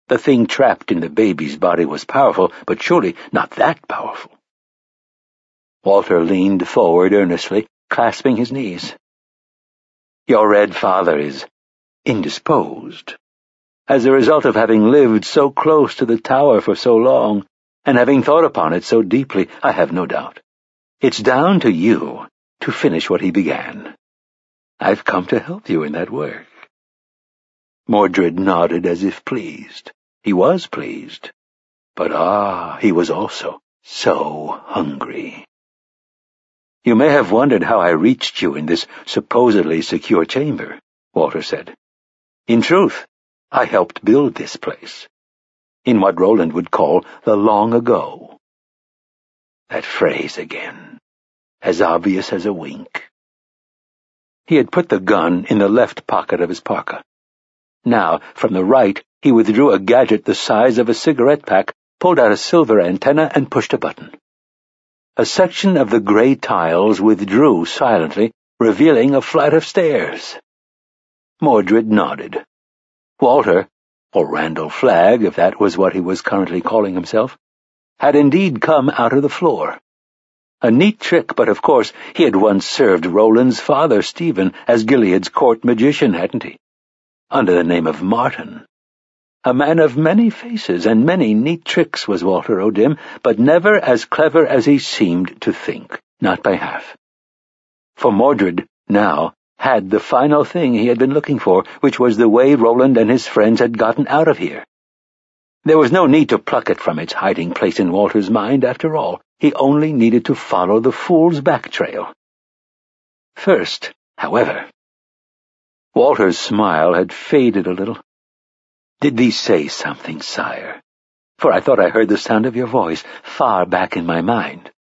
The thing trapped in the baby's body was powerful, but surely not that powerful. Walter leaned forward earnestly, clasping his knees. Your Red Father is indisposed. As a result of having lived so close to the tower for so long, and having thought upon it so deeply, I have no doubt. It's down to you to finish what he began. I've come to help you in that work. Mordred nodded as if pleased. He was pleased. But he was also so hungry. You may have wondered how I reached you in this supposedly secure chamber, Walter said. In truth, I helped build this place, in what Roland would call the long ago. That phrase again, as obvious as a wink. He had put the gun in the left pocket of his parka. Now, from the right, he withdrew a gadget the size of a cigarette pack, pulled out a silver antenna, and pushed a button. A section of the gray tiles withdrew silently, revealing a flight of stairs. Mordred nodded. Walter, or Randall Flagg, if that was what he was currently calling himself, had indeed come out of the floor. A neat trick, but of course he had once served Roland's father, Stephen, as Gilead's court magician, hadn't he? Under the name of Martin. A man of many faces and many neat tricks was Walter O'Dim, but never as clever as he seemed to think, not by half. For Mordred, now, had the final thing he had been looking for, which was the way Roland and his friends had gotten out of here. There was no need to pluck it from its hiding place in Walter's mind, after all. He only needed to follow the fool's back trail. First, however, Walter's smile had faded a little. Did thee say something, sire? For I thought I heard the sound of your voice far back in my mind.